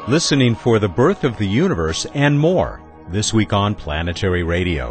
listening for the birth of the universe and more, this week on Planetary Radio.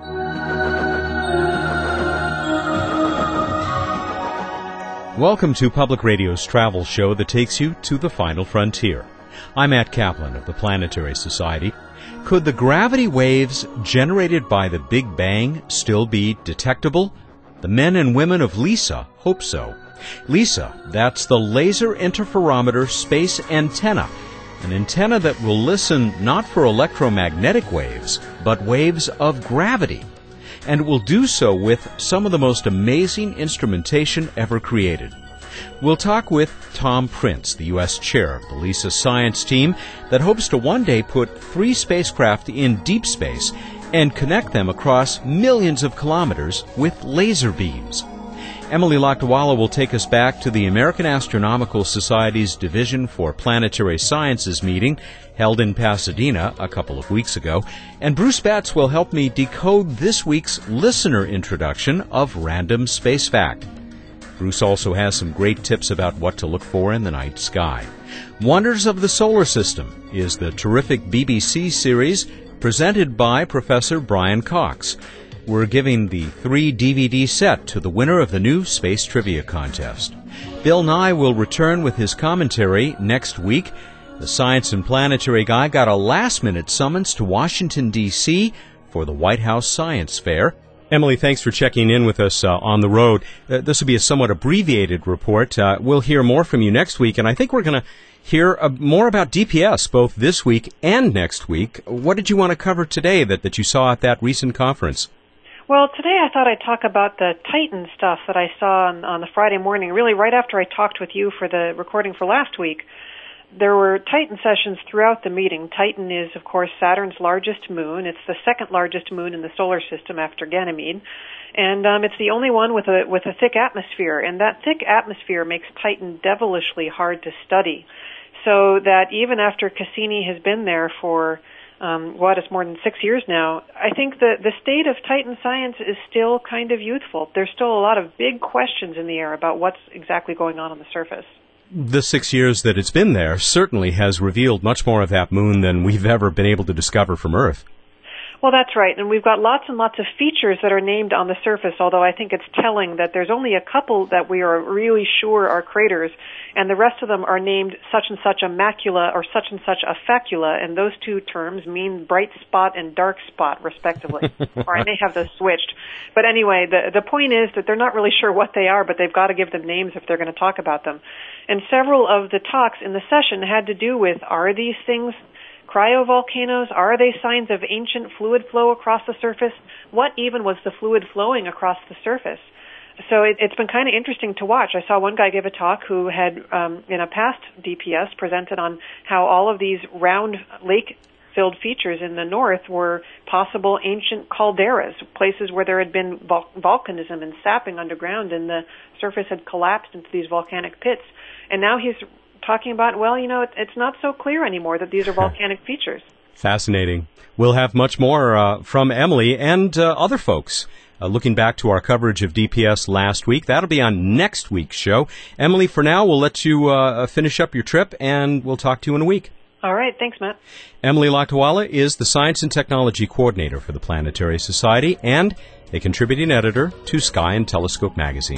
Welcome to Public Radio's travel show that takes you to the final frontier. I'm Matt Kaplan of the Planetary Society. Could the gravity waves generated by the Big Bang still be detectable? The men and women of LISA hope so. LISA, that's the Laser Interferometer Space Antenna, an antenna that will listen not for electromagnetic waves, but waves of gravity. And it will do so with some of the most amazing instrumentation ever created. We'll talk with Tom Prince, the U.S. chair of the LISA science team that hopes to one day put 3 spacecraft in deep space and connect them across millions of kilometers with laser beams. Emily Lakdawalla will take us back to the American Astronomical Society's Division for Planetary Sciences meeting held in Pasadena a couple of weeks ago, and Bruce Betts will help me decode this week's listener introduction of Random Space Fact. Bruce also has some great tips about what to look for in the night sky. Wonders of the Solar System is the terrific BBC series presented by Professor Brian Cox. We're giving the 3-DVD set to the winner of the new Space Trivia Contest. Bill Nye will return with his commentary next week. The Science and Planetary Guy got a last-minute summons to Washington, D.C. for the White House Science Fair. Emily, thanks for checking in with us on the road. This will be a somewhat abbreviated report. We'll hear more from you next week, and I think we're going to hear more about DPS both this week and next week. What did you want to cover today that you saw at that recent conference? Well, today I thought I'd talk about the Titan stuff that I saw on the Friday morning, really right after I talked with you for the recording for last week. There were Titan sessions throughout the meeting. Titan is, of course, Saturn's largest moon. It's the second largest moon in the solar system after Ganymede. And it's the only one with a thick atmosphere. And that thick atmosphere makes Titan devilishly hard to study. So that even after Cassini has been there for it's more than 6 years now, I think the state of Titan science is still kind of youthful. There's still a lot of big questions in the air about what's exactly going on the surface. The 6 years that it's been there certainly has revealed much more of that moon than we've ever been able to discover from Earth. Well, that's right, and we've got lots and lots of features that are named on the surface, although I think it's telling that there's only a couple that we are really sure are craters, and the rest of them are named such and such a macula or such and such a facula, and those two terms mean bright spot and dark spot, respectively. Or I may have those switched. But anyway, the point is that they're not really sure what they are, but they've got to give them names if they're going to talk about them. And several of the talks in the session had to do with, are these things cryovolcanoes? Are they signs of ancient fluid flow across the surface? What even was the fluid flowing across the surface? So it's been kind of interesting to watch. I saw one guy give a talk who had, in a past DPS, presented on how all of these round lake-filled features in the north were possible ancient calderas, places where there had been volcanism and sapping underground, and the surface had collapsed into these volcanic pits. And now he's talking about, it's not so clear anymore that these are volcanic features. Fascinating. We'll have much more from Emily and other folks. Looking back to our coverage of DPS last week, that'll be on next week's show. Emily, for now, we'll let you finish up your trip, and we'll talk to you in a week. All right. Thanks, Matt. Emily Lakdawalla is the Science and Technology Coordinator for the Planetary Society and a contributing editor to Sky and Telescope magazine.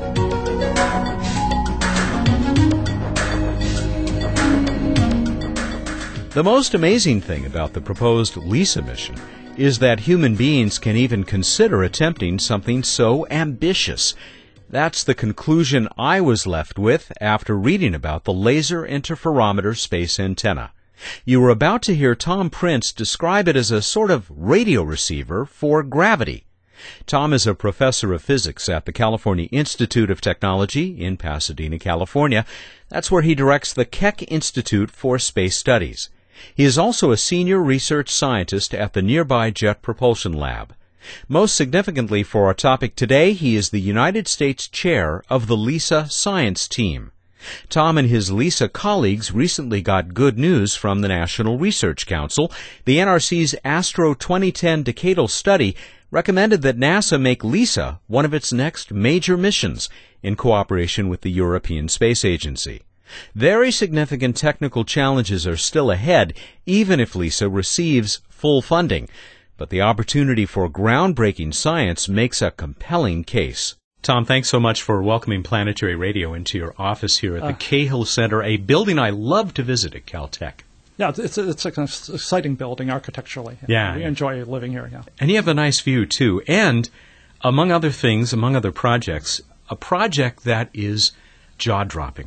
The most amazing thing about the proposed LISA mission is that human beings can even consider attempting something so ambitious. That's the conclusion I was left with after reading about the Laser Interferometer Space Antenna. You were about to hear Tom Prince describe it as a sort of radio receiver for gravity. Tom is a professor of physics at the California Institute of Technology in Pasadena, California. That's where he directs the Keck Institute for Space Studies. He is also a senior research scientist at the nearby Jet Propulsion Lab. Most significantly for our topic today, he is the United States chair of the LISA science team. Tom and his LISA colleagues recently got good news from the National Research Council. The NRC's Astro 2010 Decadal Study recommended that NASA make LISA one of its next major missions in cooperation with the European Space Agency. Very significant technical challenges are still ahead, even if LISA receives full funding. But the opportunity for groundbreaking science makes a compelling case. Tom, thanks so much for welcoming Planetary Radio into your office here at the Cahill Center, a building I love to visit at Caltech. Yeah, it's an exciting building architecturally. Yeah. We enjoy living here, yeah. And you have a nice view, too. And, among other things, among other projects, a project that is jaw-dropping.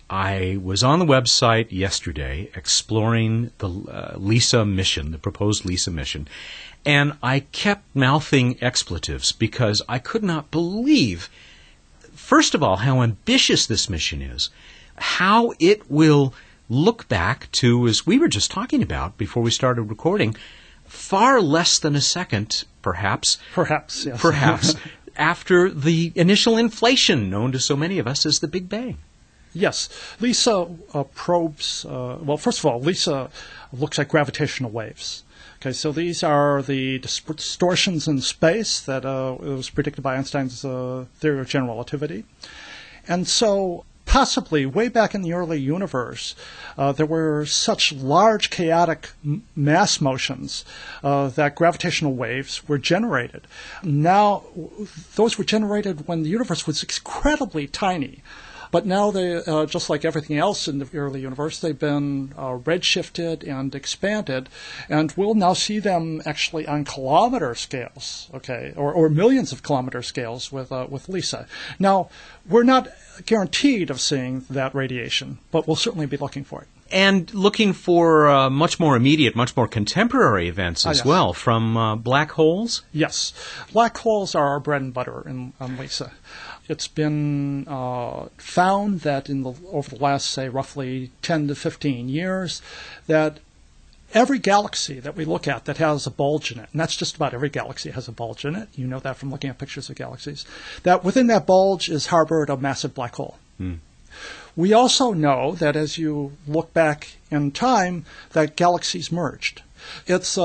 I was on the website yesterday exploring the LISA mission, the proposed LISA mission, and I kept mouthing expletives because I could not believe, first of all, how ambitious this mission is, how it will look back to, as we were just talking about before we started recording, far less than a second, perhaps. Perhaps, yes. Perhaps, after the initial inflation known to so many of us as the Big Bang. Yes. LISA probes, well, first of all, LISA looks at gravitational waves. Okay, so these are the distortions in space that was predicted by Einstein's theory of general relativity. And so possibly way back in the early universe, there were such large chaotic mass motions that gravitational waves were generated. Now, those were generated when the universe was incredibly tiny. But now they, just like everything else in the early universe, they've been redshifted and expanded, and we'll now see them actually on kilometer scales, okay, or millions of kilometer scales with LISA. Now, we're not guaranteed of seeing that radiation, but we'll certainly be looking for it. And looking for much more immediate, much more contemporary events as yes. well, from black holes? Yes. Black holes are our bread and butter on LISA. It's been found that over the last, say, roughly 10 to 15 years, that every galaxy that we look at that has a bulge in it, and that's just about every galaxy has a bulge in it, you know that from looking at pictures of galaxies, that within that bulge is harbored a massive black hole. We also know that as you look back in time, that galaxies merged. It's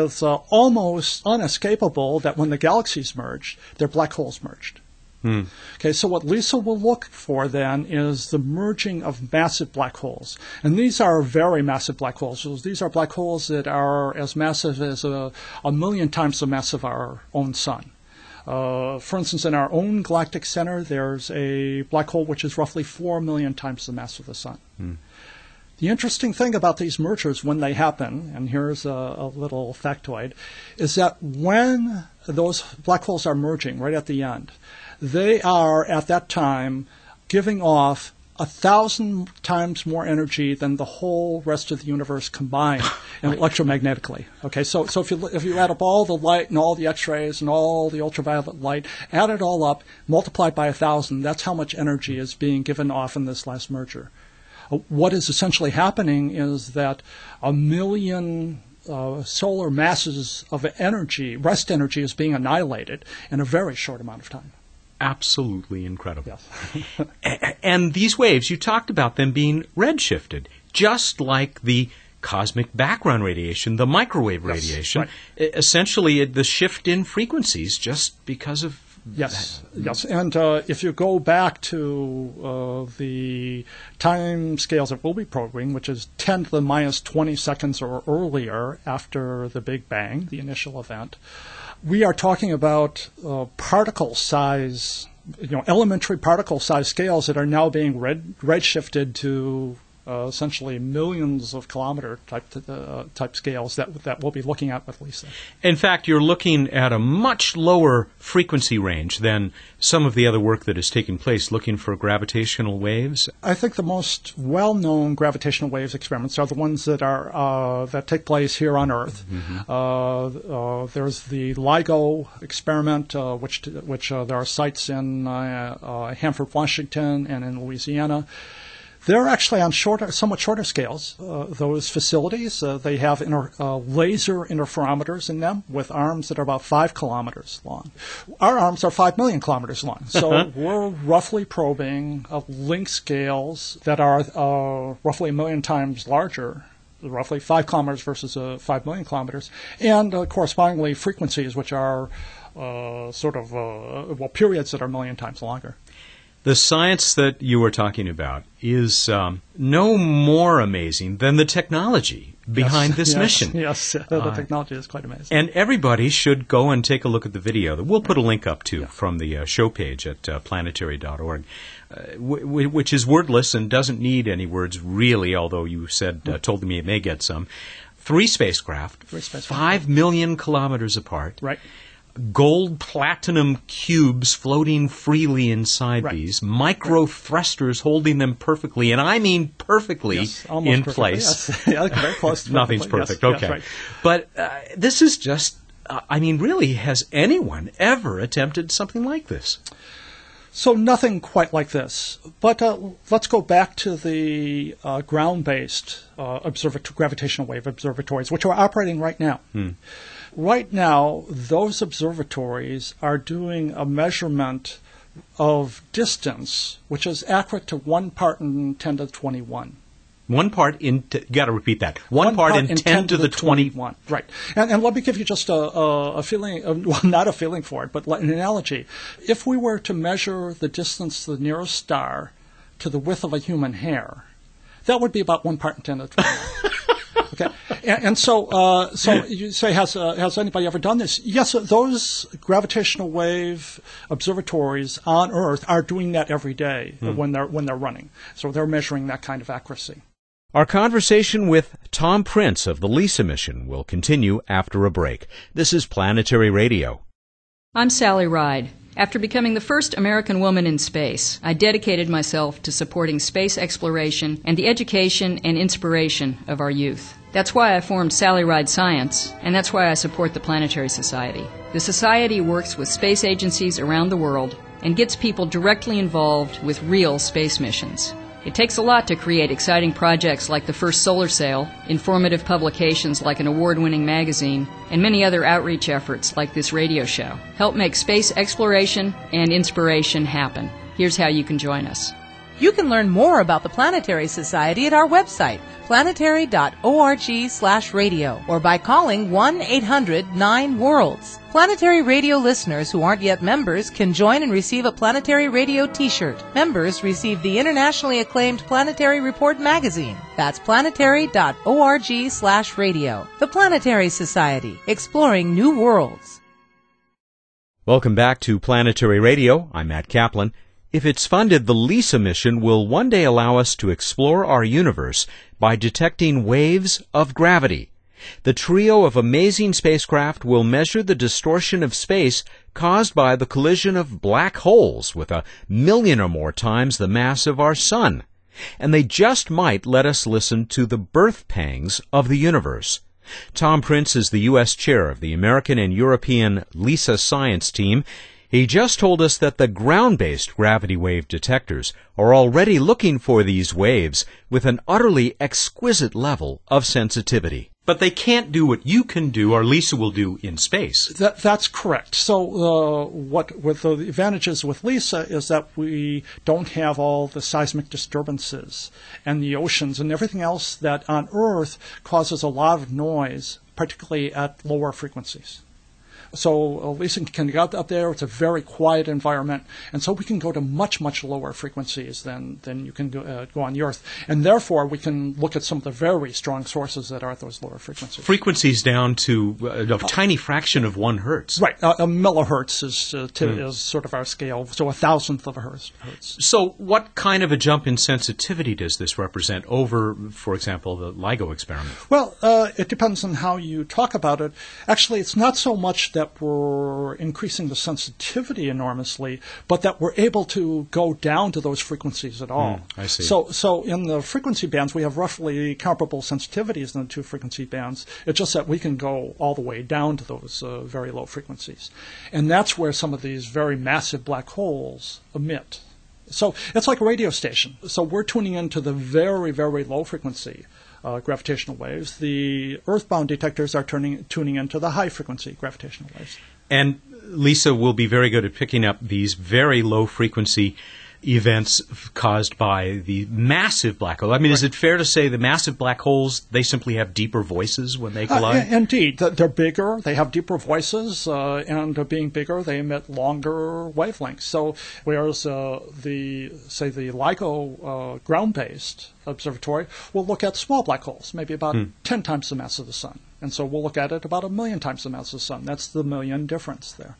almost unescapable that when the galaxies merged, their black holes merged. Okay, so what LISA will look for then is the merging of massive black holes. And these are very massive black holes. So these are black holes that are as massive as a million times the mass of our own sun. For instance, in our own galactic center, there's a black hole which is roughly 4 million times the mass of the sun. The interesting thing about these mergers when they happen, and here's a little factoid, is that when those black holes are merging right at the end, they are at that time giving off 1,000 times more energy than the whole rest of the universe combined electromagnetically. Okay, so if you add up all the light and all the X-rays and all the ultraviolet light, add it all up, multiplied by 1,000, that's how much energy is being given off in this last merger. What is essentially happening is that 1 million solar masses of energy, rest energy, is being annihilated in a very short amount of time. Absolutely incredible. Yes. And these waves, you talked about them being redshifted, just like the cosmic background radiation, the microwave radiation, right. Essentially the shift in frequencies just because of Yes, yes. And if you go back to the time scales that we'll be probing, which is 10 to the minus 20 seconds or earlier after the Big Bang, the initial event, we are talking about particle size, elementary particle size scales that are now being redshifted to essentially millions of kilometer type scales that we'll be looking at with LISA. In fact, you're looking at a much lower frequency range than some of the other work that is taking place, looking for gravitational waves. I think the most well-known gravitational waves experiments are the ones that are that take place here on Earth. There's the LIGO experiment, which there are sites in Hanford, Washington, and in Louisiana. They're actually on somewhat shorter scales. Those facilities, they have laser interferometers in them with arms that are about 5 kilometers long. Our arms are 5 million kilometers long. So we're roughly probing length scales that are roughly 1 million times larger, roughly 5 kilometers versus 5 million kilometers, and correspondingly frequencies which are periods that are 1 million times longer. The science that you were talking about is no more amazing than the technology behind this mission. Yes, the technology is quite amazing. And everybody should go and take a look at the video that we'll put a link up to from the show page at planetary.org, which is wordless and doesn't need any words really, although you told me it may get some. 3 spacecraft, 5 million kilometers apart. Right. Gold platinum cubes floating freely inside these, micro thrusters holding them perfectly, and I mean perfectly, in perfectly. Place. Yes. Very close to Nothing's perfect, yes, okay. Yes, right. But this is just, really, has anyone ever attempted something like this? So nothing quite like this. But let's go back to the ground-based gravitational wave observatories, which are operating right now. Right now, those observatories are doing a measurement of distance, which is accurate to 1 part in 10 to the 21. 1 part in, you got to repeat that. 1 part in 10 to the 21. Right. And let me give you just a feeling, well, not a feeling for it, but an analogy. If we were to measure the distance to the nearest star to the width of a human hair, that would be about 1 part in 10 to the 21. Okay, and so you say, has anybody ever done this? Yes, those gravitational wave observatories on Earth are doing that every day when they're running. So they're measuring that kind of accuracy. Our conversation with Tom Prince of the LISA mission will continue after a break. This is Planetary Radio. I'm Sally Ride. After becoming the first American woman in space, I dedicated myself to supporting space exploration and the education and inspiration of our youth. That's why I formed Sally Ride Science, and that's why I support the Planetary Society. The Society works with space agencies around the world and gets people directly involved with real space missions. It takes a lot to create exciting projects like the first solar sail, informative publications like an award-winning magazine, and many other outreach efforts like this radio show. Help make space exploration and inspiration happen. Here's how you can join us. You can learn more about the Planetary Society at our website, planetary.org/radio, or by calling 1-800-9-WORLDS. Planetary Radio listeners who aren't yet members can join and receive a Planetary Radio t-shirt. Members receive the internationally acclaimed Planetary Report magazine. That's planetary.org/radio. The Planetary Society, exploring new worlds. Welcome back to Planetary Radio. I'm Matt Kaplan. If it's funded, the LISA mission will one day allow us to explore our universe by detecting waves of gravity. The trio of amazing spacecraft will measure the distortion of space caused by the collision of black holes with 1 million or more times the mass of our sun. And they just might let us listen to the birth pangs of the universe. Tom Prince is the U.S. chair of the American and European LISA science team. He just told us that the ground-based gravity wave detectors are already looking for these waves with an utterly exquisite level of sensitivity. But they can't do what you can do or LISA will do in space. That's correct. So with the advantages with LISA is that we don't have all the seismic disturbances and the oceans and everything else that on Earth causes a lot of noise, particularly at lower frequencies. So LISA can get up there. It's a very quiet environment, and so we can go to much, much lower frequencies than you can go on the Earth. And therefore, we can look at some of the very strong sources that are at those lower frequencies. Frequencies down to a tiny fraction of 1 hertz. Right. A millihertz is sort of our scale, so 1,000th of a hertz. So what kind of a jump in sensitivity does this represent over, for example, the LIGO experiment? Well, it depends on how you talk about it. Actually, it's not so much that we're increasing the sensitivity enormously, but that we're able to go down to those frequencies at all. I see. So in the frequency bands, we have roughly comparable sensitivities in the 2 frequency bands. It's just that we can go all the way down to those very low frequencies. And that's where some of these very massive black holes emit. So it's like a radio station. So we're tuning into the very, very low frequency gravitational waves. The earthbound detectors are tuning into the high-frequency gravitational waves. And LISA will be very good at picking up these very low-frequency events caused by the massive black hole. I mean, is it fair to say the massive black holes, they simply have deeper voices when they collide? Indeed. They're bigger, they have deeper voices, and being bigger, they emit longer wavelengths. So whereas the LIGO ground-based observatory will look at small black holes, maybe about 10 times the mass of the Sun. And so we'll look at it about 1 million times the mass of the Sun. That's the million difference there.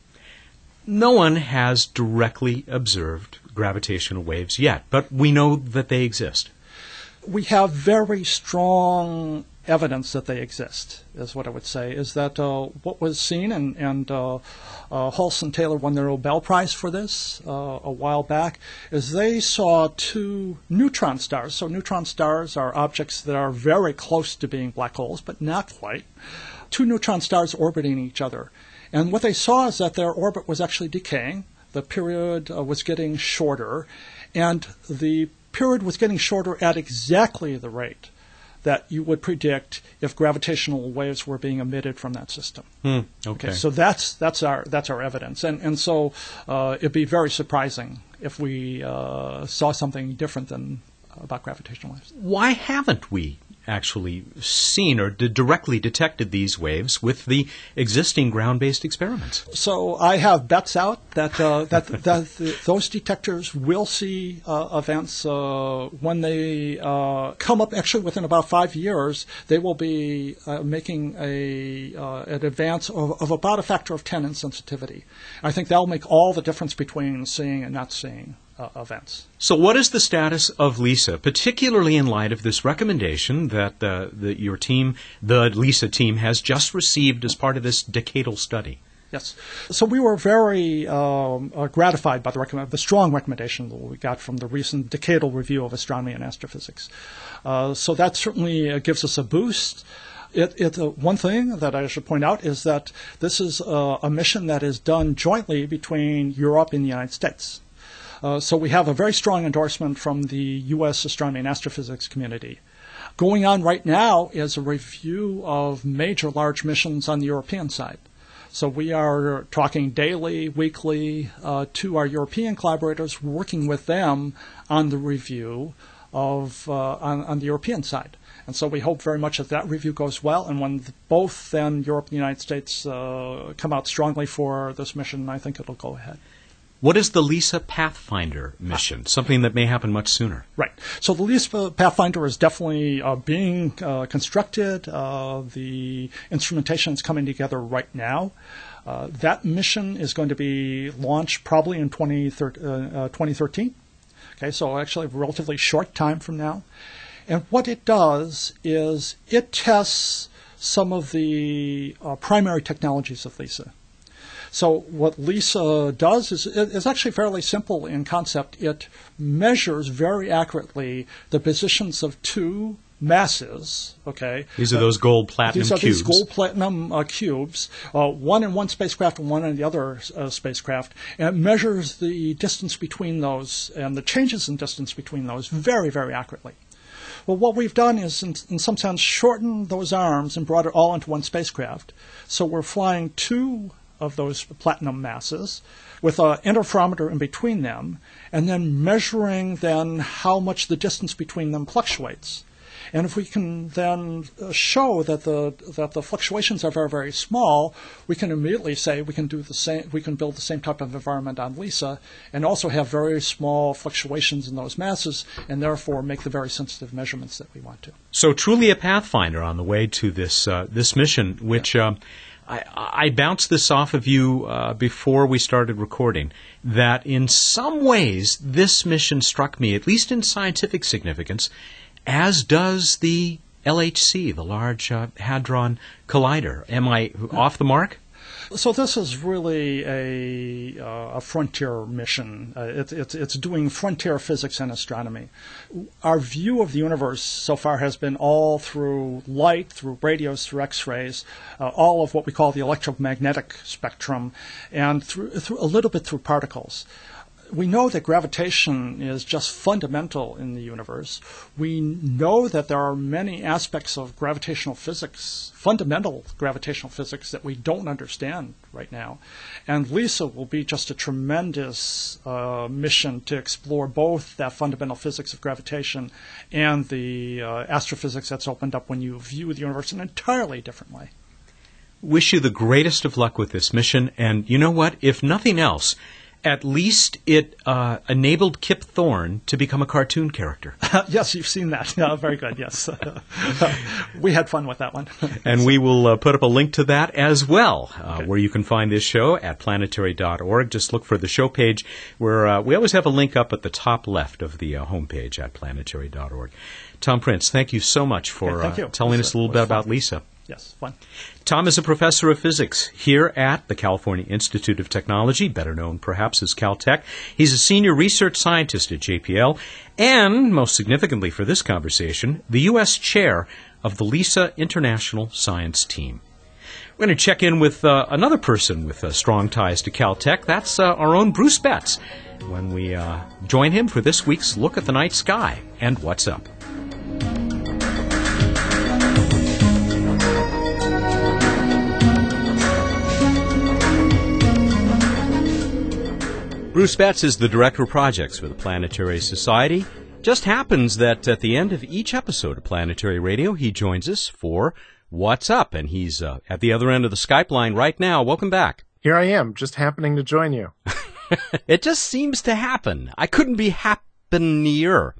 No one has directly observed gravitational waves yet, but we know that they exist. We have very strong evidence that they exist, is what I would say, is that what was seen, and Hulse and Taylor won the Nobel Prize for this a while back, is they saw 2 neutron stars. So neutron stars are objects that are very close to being black holes, but not quite. 2 neutron stars orbiting each other. And what they saw is that their orbit was actually decaying. The period was getting shorter, and the period was getting shorter at exactly the rate that you would predict if gravitational waves were being emitted from that system. Okay. So that's our evidence, and so it'd be very surprising if we saw something different than about gravitational waves. Why haven't we actually seen or directly detected these waves with the existing ground-based experiments? So I have bets out that those detectors will see events when they come up. Actually, within about 5 years, they will be making an advance of about a factor of 10 in sensitivity. I think that will make all the difference between seeing and not seeing events. So what is the status of LISA, particularly in light of this recommendation that your team, the LISA team, has just received as part of this decadal study? Yes. So we were very gratified by the strong recommendation that we got from the recent Decadal Review of Astronomy and Astrophysics. So that certainly gives us a boost. One thing that I should point out is that this is a mission that is done jointly between Europe and the United States. So we have a very strong endorsement from the U.S. astronomy and astrophysics community. Going on right now is a review of major large missions on the European side. So we are talking daily, weekly to our European collaborators, working with them on the review of on the European side. And so we hope very much that review goes well. And when both then Europe and the United States come out strongly for this mission, I think it'll go ahead. What is the LISA Pathfinder mission? Something that may happen much sooner. Right. So the LISA Pathfinder is definitely being constructed. The instrumentation is coming together right now. That mission is going to be launched probably in 2013. Okay, so actually a relatively short time from now. And what it does is it tests some of the primary technologies of LISA. So what LISA does is actually fairly simple in concept. It measures very accurately the positions of 2 masses. Okay, these are those gold platinum cubes. These gold platinum cubes, one in one spacecraft and one in the other spacecraft, and it measures the distance between those and the changes in distance between those very, very accurately. Well, what we've done is, in some sense, shortened those arms and brought it all into one spacecraft. So we're flying 2 of those platinum masses with an interferometer in between them, and then measuring then how much the distance between them fluctuates. And if we can then show that the fluctuations are very, very small, we can immediately say we can do the same. We can build the same type of environment on LISA, and also have very small fluctuations in those masses, and therefore make the very sensitive measurements that we want to. So truly a pathfinder on the way to this mission, which. Yeah. I bounced this off of you before we started recording, that in some ways this mission struck me, at least in scientific significance, as does the LHC, the Large Hadron Collider. Am I off the mark? So this is really a frontier mission. It's doing frontier physics and astronomy. Our view of the universe so far has been all through light, through radios, through X-rays, all of what we call the electromagnetic spectrum, and through a little bit through particles. we know that gravitation is just fundamental in the universe. We know that there are many aspects of gravitational physics, fundamental gravitational physics, that we don't understand right now. And LISA will be just a tremendous mission to explore both that fundamental physics of gravitation and the astrophysics that's opened up when you view the universe in an entirely different way. Wish you the greatest of luck with this mission. And you know what? If nothing else, at least it enabled Kip Thorne to become a cartoon character. Yes, you've seen that. Very good, yes. We had fun with that one. And we will put up a link to that as well, where you can find this show at planetary.org. Just look for the show page, where we always have a link up at the top left of the homepage at planetary.org. Tom Prince, thank you so much for telling us a little bit about LISA. Yes, fun. Tom is a professor of physics here at the California Institute of Technology, better known perhaps as Caltech. He's a senior research scientist at JPL, and, most significantly for this conversation, the U.S. chair of the LISA International Science Team. We're going to check in with another person with strong ties to Caltech. That's our own Bruce Betts, when we join him for this week's Look at the Night Sky and What's Up. Bruce Betts is the Director of Projects for the Planetary Society. Just happens that at the end of each episode of Planetary Radio, he joins us for What's Up, and he's at the other end of the Skype line right now. Welcome back. Here I am, just happening to join you. It just seems to happen. I couldn't be happier.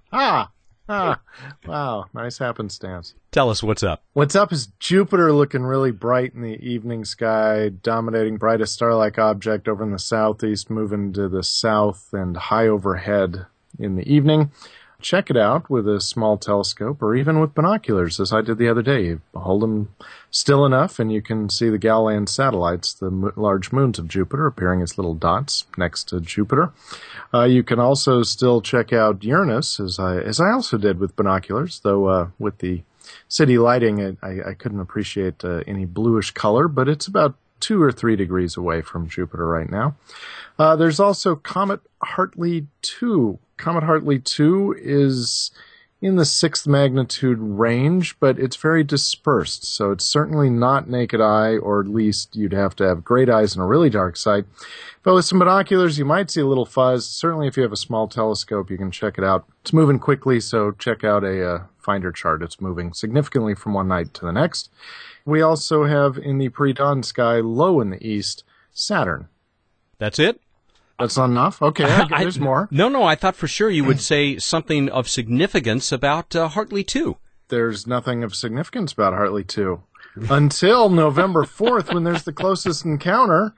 Wow, nice happenstance. Tell us what's up. What's up is Jupiter looking really bright in the evening sky, dominating brightest star-like object over in the southeast, moving to the south and high overhead in the evening. Check it out with a small telescope or even with binoculars, as I did the other day. You hold them still enough and you can see the Galilean satellites, the large moons of Jupiter, appearing as little dots next to Jupiter. You can also still check out Uranus, as I also did with binoculars, though with the city lighting I couldn't appreciate any bluish color, but it's about 2 or 3 degrees away from Jupiter right now. There's also Comet Hartley 2. Comet Hartley 2 is in the 6th magnitude range, but it's very dispersed, so it's certainly not naked eye, or at least you'd have to have great eyes and a really dark sight. But with some binoculars, you might see a little fuzz. Certainly if you have a small telescope, you can check it out. It's moving quickly, so check out a finder chart. It's moving significantly from one night to the next. We also have in the pre-dawn sky, low in the east, Saturn. That's it? That's not enough? Okay, there's more. No, I thought for sure you would say something of significance about Hartley 2. There's nothing of significance about Hartley 2 until November 4th, when there's the closest encounter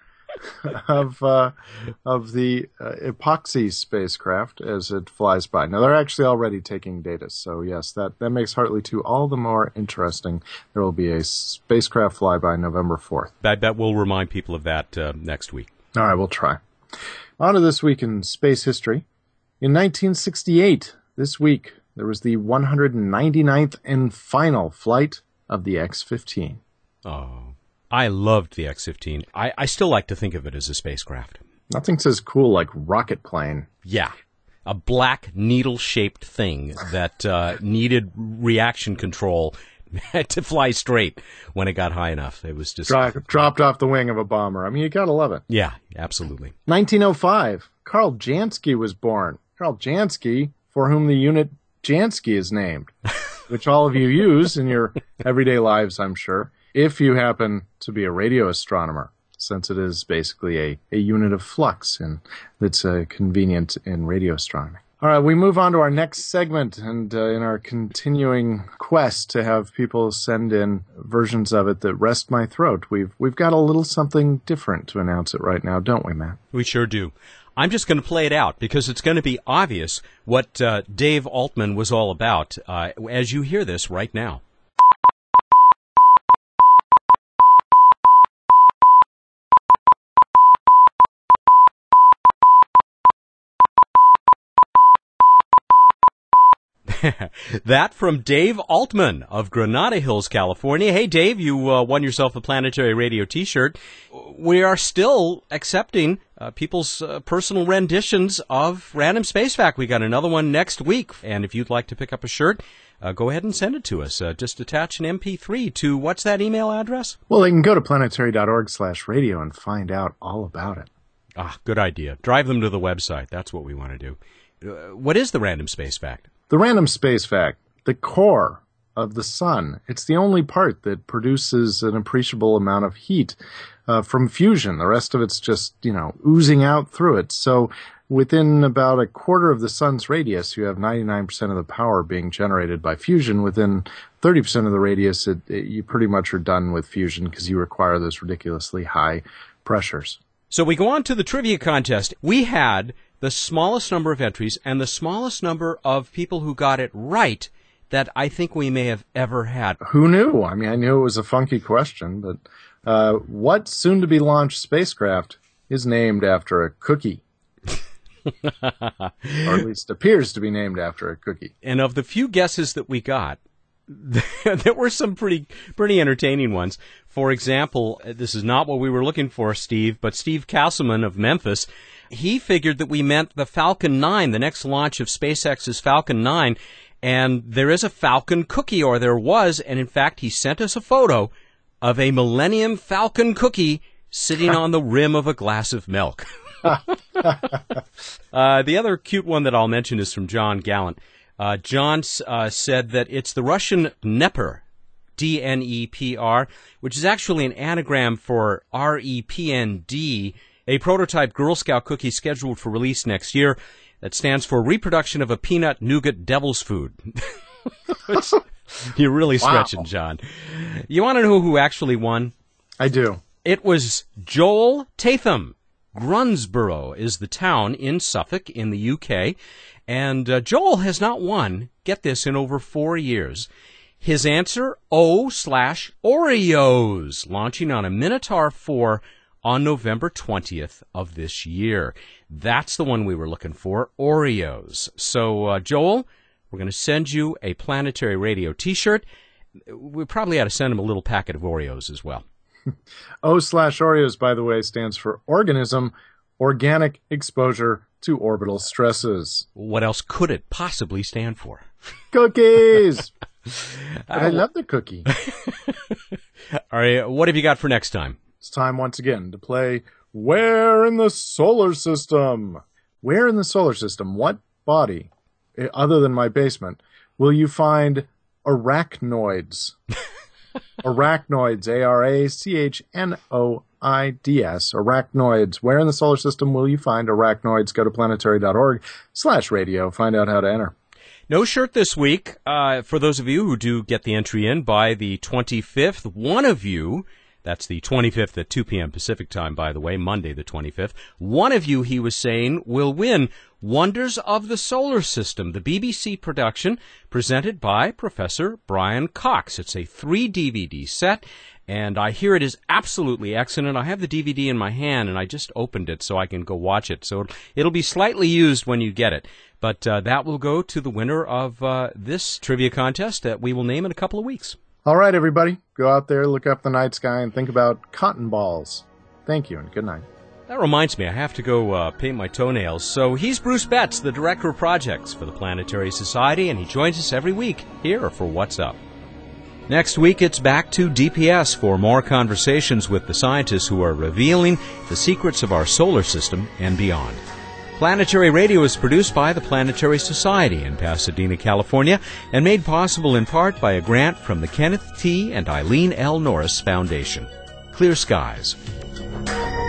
of the Epoxy spacecraft as it flies by. Now, they're actually already taking data, so yes, that makes Hartley 2 all the more interesting. There will be a spacecraft flyby November 4th. I bet we'll remind people of that next week. All right, we'll try. On to this week in space history. In 1968, this week, there was the 199th and final flight of the X-15. Oh, I loved the X-15. I still like to think of it as a spacecraft. Nothing says cool like rocket plane. Yeah, a black needle-shaped thing that needed reaction control to fly straight when it got high enough. It was just dropped off the wing of a bomber. I mean, you gotta love it. Yeah, absolutely. 1905, Karl Jansky was born. Karl Jansky, for whom the unit Jansky is named, which all of you use in your everyday lives, I'm sure, if you happen to be a radio astronomer, since it is basically a unit of flux and that's convenient in radio astronomy. All right, we move on to our next segment, and in our continuing quest to have people send in versions of it that rest my throat, we've got a little something different to announce it right now, don't we, Matt? We sure do. I'm just going to play it out because it's going to be obvious what Dave Altman was all about as you hear this right now. That from Dave Altman of Granada Hills, California. Hey, Dave, you won yourself a Planetary Radio t-shirt. We are still accepting people's personal renditions of Random Space Fact. We got another one next week, and if you'd like to pick up a shirt, go ahead and send it to us. Just attach an MP3 to, what's that email address? Well, they can go to planetary.org/radio and find out all about it. Ah, good idea. Drive them to the website. That's what we want to do. What is the Random Space Fact? The Random Space Fact, the core of the sun. It's the only part that produces an appreciable amount of heat from fusion. The rest of it's just, oozing out through it. So within about a quarter of the sun's radius, you have 99% of the power being generated by fusion. Within 30% of the radius, you pretty much are done with fusion because you require those ridiculously high pressures. So we go on to the trivia contest. We had the smallest number of entries and the smallest number of people who got it right that I think we may have ever had. Who knew? I mean, I knew it was a funky question, but what soon-to-be-launched spacecraft is named after a cookie? Or at least appears to be named after a cookie. And of the few guesses that we got, there were some pretty entertaining ones. For example, this is not what we were looking for, Steve, but Steve Castleman of Memphis, he figured that we meant the Falcon 9, the next launch of SpaceX's Falcon 9, and there is a Falcon cookie, or there was, and in fact he sent us a photo of a Millennium Falcon cookie sitting on the rim of a glass of milk. The other cute one that I'll mention is from John Gallant. John said that it's the Russian Dnepr, D-N-E-P-R, which is actually an anagram for R-E-P-N-D, a prototype Girl Scout cookie scheduled for release next year. That stands for Reproduction of a Peanut Nougat Devil's Food. You're really stretching, John. You want to know who actually won? I do. It was Joel Tatham. Grunsborough is the town in Suffolk in the UK. And Joel has not won, get this, in over 4 years. His answer, O/Oreos, launching on a Minotaur 4 on November 20th of this year. That's the one we were looking for, Oreos. So, Joel, we're going to send you a Planetary Radio t-shirt. We probably ought to send him a little packet of Oreos as well. O/Oreos, by the way, stands for organism, organic exposure to orbital stresses. What else could it possibly stand for? Cookies! I love the cookie. All right, what have you got for next time? It's time once again to play Where in the Solar System? Where in the solar system, what body, other than my basement, will you find arachnoids? Arachnoids, A-R-A-C-H-N-O-I-D-S, arachnoids. Where in the solar system will you find arachnoids? Go to planetary.org/radio. Find out how to enter. No shirt this week. For those of you who do get the entry in by the 25th, one of you, that's the 25th at 2 p.m. Pacific time, by the way, Monday the 25th, one of you, he was saying, will win Wonders of the Solar System, the BBC production presented by Professor Brian Cox. It's a 3-DVD set, and I hear it is absolutely excellent. I have the DVD in my hand, and I just opened it so I can go watch it. So it'll be slightly used when you get it. But that will go to the winner of this trivia contest that we will name in a couple of weeks. All right, everybody. Go out there, look up the night sky, and think about cotton balls. Thank you, and good night. That reminds me, I have to go paint my toenails. So he's Bruce Betts, the Director of Projects for the Planetary Society, and he joins us every week here for What's Up. Next week, it's back to DPS for more conversations with the scientists who are revealing the secrets of our solar system and beyond. Planetary Radio is produced by the Planetary Society in Pasadena, California, and made possible in part by a grant from the Kenneth T. and Eileen L. Norris Foundation. Clear skies.